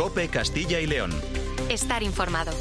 COPE Castilla y León. Estar informado.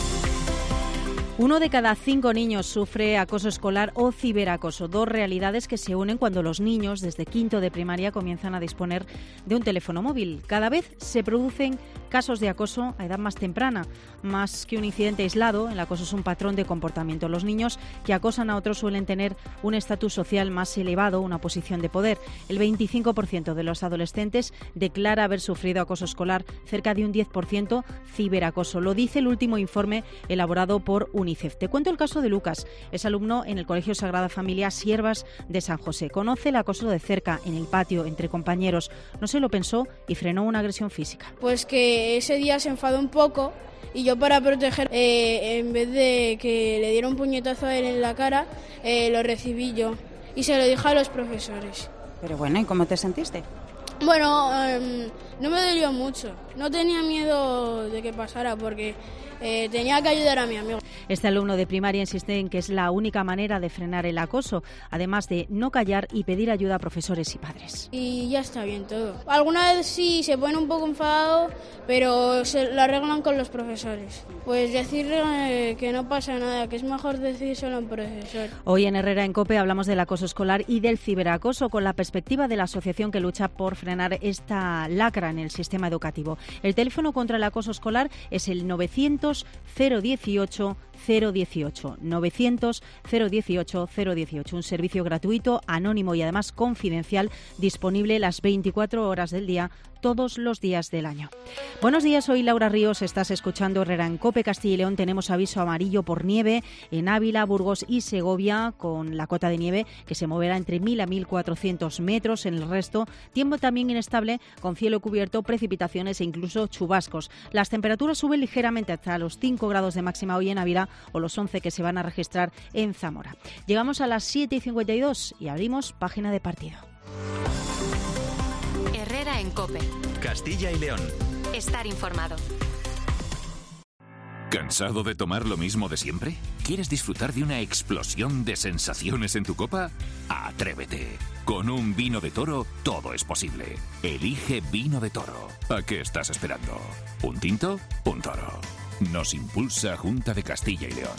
1 de cada 5 niños sufre acoso escolar o ciberacoso, dos realidades que se unen cuando los niños desde quinto de primaria comienzan a disponer de un teléfono móvil. Cada vez se producen casos de acoso a edad más temprana. Más que un incidente aislado, el acoso es un patrón de comportamiento. Los niños que acosan a otros suelen tener un estatus social más elevado, una posición de poder. El 25% de los adolescentes declara haber sufrido acoso escolar, cerca de un 10% ciberacoso. Lo dice el último informe elaborado por UNICEF. Te cuento el caso de Lucas. Es alumno en el Colegio Sagrada Familia Siervas de San José. Conoce el acoso de cerca, en el patio, entre compañeros. No se lo pensó y frenó una agresión física. Pues que ese día se enfadó un poco y yo, para proteger, en vez de que le diera un puñetazo a él en la cara, lo recibí yo y se lo dije a los profesores. Pero bueno, ¿y cómo te sentiste? Bueno, no me dolió mucho. No tenía miedo de que pasara porque tenía que ayudar a mi amigo. Este alumno de primaria insiste en que es la única manera de frenar el acoso, además de no callar y pedir ayuda a profesores y padres. Y ya está bien todo. Alguna vez sí se pone un poco enfadado, pero se lo arreglan con los profesores. Pues decirle que no pasa nada, que es mejor decírselo a un profesor. Hoy en Herrera en COPE hablamos del acoso escolar y del ciberacoso con la perspectiva de la asociación que lucha por frenar esta lacra en el sistema educativo. El teléfono contra el acoso escolar es el 900 018 018, 900 018 018, un servicio gratuito, anónimo y además confidencial, disponible las 24 horas del día, todos los días del año. Buenos días, soy Laura Ríos, estás escuchando Herrera en COPE Castilla y León. Tenemos aviso amarillo por nieve en Ávila, Burgos y Segovia, con la cota de nieve que se moverá entre 1.000 a 1.400 metros. En el resto, tiempo también inestable, con cielo cubierto, precipitaciones e incluso chubascos. Las temperaturas suben ligeramente hasta los 5 grados de máxima hoy en Ávila o los 11 que se van a registrar en Zamora. Llegamos a las 7:52 y abrimos página de partido. Herrera en COPE. Castilla y León. Estar informado. ¿Cansado de tomar lo mismo de siempre? ¿Quieres disfrutar de una explosión de sensaciones en tu copa? ¡Atrévete! Con un vino de Toro todo es posible. Elige Vino de Toro. ¿A qué estás esperando? ¿Un tinto? Un toro. Nos impulsa Junta de Castilla y León.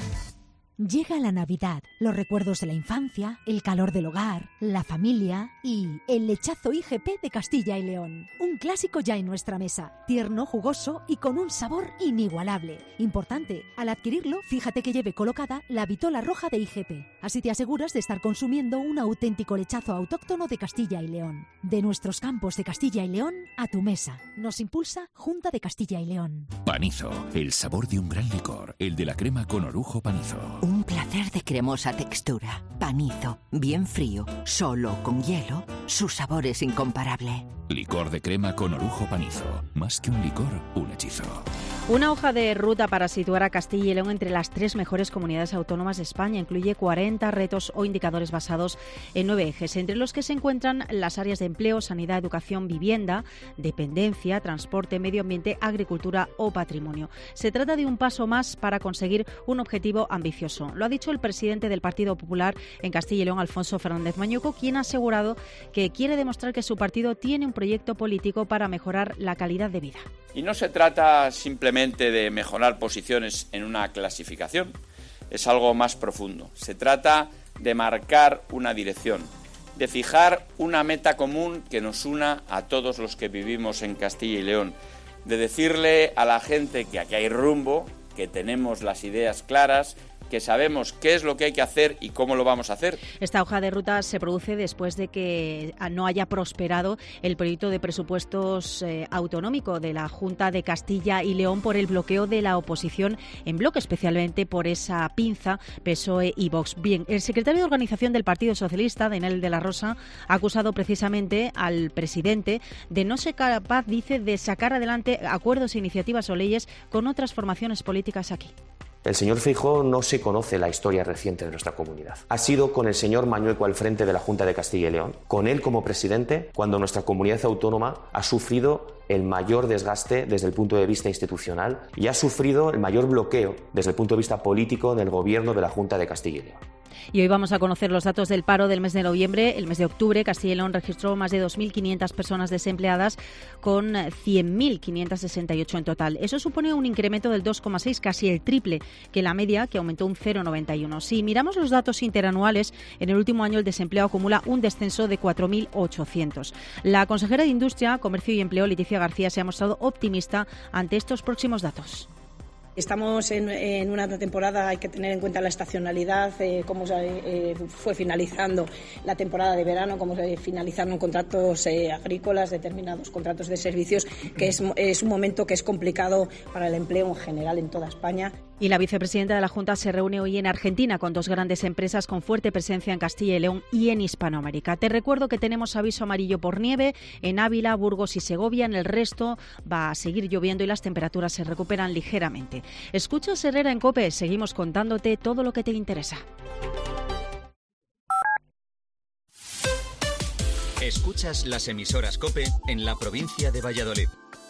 Llega la Navidad, los recuerdos de la infancia, el calor del hogar, la familia y el lechazo IGP de Castilla y León. Un clásico ya en nuestra mesa, tierno, jugoso y con un sabor inigualable. Importante, al adquirirlo, fíjate que lleve colocada la vitola roja de IGP. Así te aseguras de estar consumiendo un auténtico lechazo autóctono de Castilla y León. De nuestros campos de Castilla y León a tu mesa. Nos impulsa Junta de Castilla y León. Panizo, el sabor de un gran licor, el de la crema con orujo Panizo. Un placer de cremosa textura. Panizo, bien frío, solo con hielo, su sabor es incomparable. Licor de crema con orujo Panizo. Más que un licor, un hechizo. Una hoja de ruta para situar a Castilla y León entre las 3 mejores comunidades autónomas de España. Incluye 40 retos o indicadores basados en 9 ejes, entre los que se encuentran las áreas de empleo, sanidad, educación, vivienda, dependencia, transporte, medio ambiente, agricultura o patrimonio. Se trata de un paso más para conseguir un objetivo ambicioso. Lo ha dicho el presidente del Partido Popular en Castilla y León, Alfonso Fernández Mañueco, quien ha asegurado que quiere demostrar que su partido tiene un proyecto político para mejorar la calidad de vida. Y no se trata simplemente de mejorar posiciones en una clasificación, es algo más profundo. Se trata de marcar una dirección, de fijar una meta común que nos una a todos los que vivimos en Castilla y León, de decirle a la gente que aquí hay rumbo, que tenemos las ideas claras, que sabemos qué es lo que hay que hacer y cómo lo vamos a hacer. Esta hoja de ruta se produce después de que no haya prosperado el proyecto de presupuestos autonómico de la Junta de Castilla y León por el bloqueo de la oposición en bloque, especialmente por esa pinza PSOE y Vox. Bien, el secretario de Organización del Partido Socialista, Daniel de la Rosa, ha acusado precisamente al presidente de no ser capaz, dice, de sacar adelante acuerdos, iniciativas o leyes con otras formaciones políticas aquí. El señor Feijóo no se conoce la historia reciente de nuestra comunidad. Ha sido con el señor Mañueco al frente de la Junta de Castilla y León, con él como presidente, cuando nuestra comunidad autónoma ha sufrido el mayor desgaste desde el punto de vista institucional y ha sufrido el mayor bloqueo desde el punto de vista político del gobierno de la Junta de Castilla y León. Y hoy vamos a conocer los datos del paro del mes de noviembre. El mes de octubre, Castilla y León registró más de 2.500 personas desempleadas, con 100.568 en total. Eso supone un incremento del 2,6, casi el triple que la media, que aumentó un 0,91. Si miramos los datos interanuales, en el último año el desempleo acumula un descenso de 4.800. La consejera de Industria, Comercio y Empleo, Leticia García, se ha mostrado optimista ante estos próximos datos. Estamos en una temporada, hay que tener en cuenta la estacionalidad, cómo fue finalizando la temporada de verano, cómo se finalizaron contratos agrícolas, determinados contratos de servicios, que es un momento que es complicado para el empleo en general en toda España. Y la vicepresidenta de la Junta se reúne hoy en Argentina con dos grandes empresas con fuerte presencia en Castilla y León y en Hispanoamérica. Te recuerdo que tenemos aviso amarillo por nieve en Ávila, Burgos y Segovia. En el resto va a seguir lloviendo y las temperaturas se recuperan ligeramente. Escuchas Herrera en COPE, seguimos contándote todo lo que te interesa. Escuchas las emisoras COPE en la provincia de Valladolid.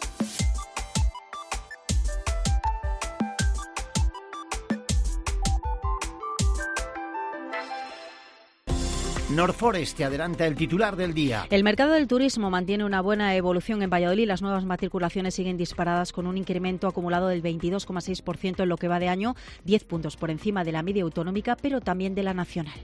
Norforest te adelanta el titular del día. El mercado del turismo mantiene una buena evolución en Valladolid. Las nuevas matriculaciones siguen disparadas con un incremento acumulado del 22,6% en lo que va de año, 10 puntos por encima de la media autonómica, pero también de la nacional.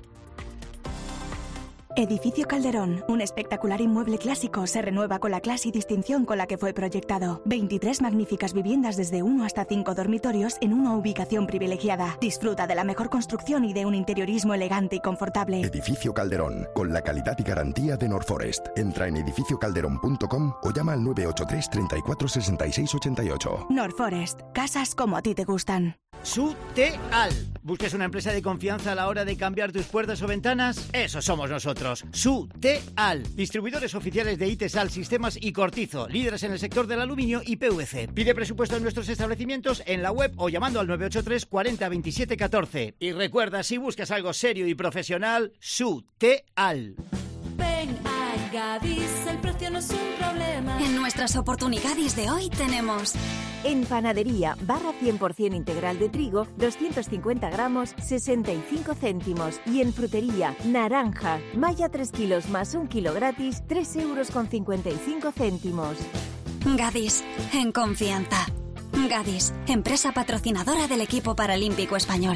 Edificio Calderón, un espectacular inmueble clásico, se renueva con la clase y distinción con la que fue proyectado. 23 magníficas viviendas desde 1 hasta 5 dormitorios en una ubicación privilegiada. Disfruta de la mejor construcción y de un interiorismo elegante y confortable. Edificio Calderón, con la calidad y garantía de Norforest. Entra en edificiocalderón.com o llama al 983 34 66 88. Norforest, casas como a ti te gustan. Suteal. ¿Buscas una empresa de confianza a la hora de cambiar tus puertas o ventanas? Eso somos nosotros. Suteal. Distribuidores oficiales de Itesal, Sistemas y Cortizo. Líderes en el sector del aluminio y PVC. Pide presupuesto en nuestros establecimientos en la web o llamando al 983 40 27 14. Y recuerda, si buscas algo serio y profesional, Suteal. Ven a Gadis, el precio no es un problema. En nuestras oportunidades de hoy tenemos... En panadería, barra 100% integral de trigo, 250 gramos, 65 céntimos. Y en frutería, naranja, malla 3 kilos más 1 kilo gratis, 3,55 €. Gadis, en confianza. Gadis, empresa patrocinadora del equipo paralímpico español.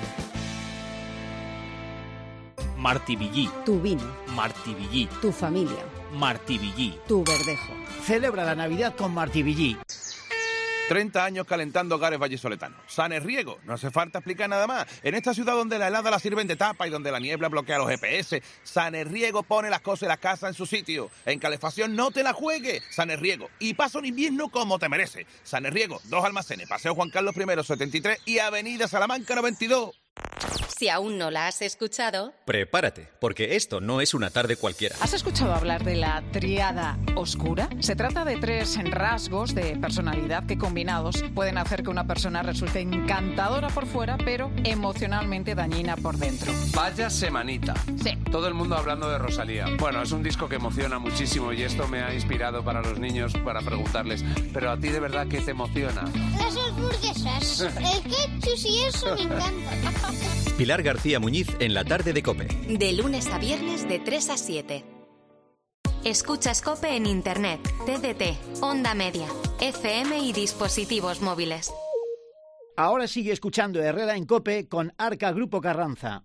Martivillí. Tu vino. Martivillí. Tu familia. Martivillí. Tu verdejo. Celebra la Navidad con Martivillí. 30 años calentando hogares vallisoletanos. Sanerriego, no hace falta explicar nada más. En esta ciudad donde la helada la sirven de tapa y donde la niebla bloquea los GPS, Sanerriego pone las cosas y las casas en su sitio. En calefacción no te la juegues, Sanerriego. Y pasa un invierno como te merece. Sanerriego, 2 almacenes, Paseo Juan Carlos I, 73 y Avenida Salamanca 92. Si aún no la has escuchado... Prepárate, porque esto no es una tarde cualquiera. ¿Has escuchado hablar de la tríada oscura? Se trata de 3 rasgos de personalidad que combinados pueden hacer que una persona resulte encantadora por fuera, pero emocionalmente dañina por dentro. Vaya semanita. Sí. Todo el mundo hablando de Rosalía. Bueno, es un disco que emociona muchísimo y esto me ha inspirado para los niños para preguntarles, ¿pero a ti de verdad qué te emociona? Las hamburguesas, el ketchup y eso me encanta. Pilar García Muñiz en la tarde de COPE. De lunes a viernes de 3 a 7. Escuchas COPE en Internet, TDT, Onda Media, FM y dispositivos móviles. Ahora sigue escuchando Herrera en COPE con Arca Grupo Carranza.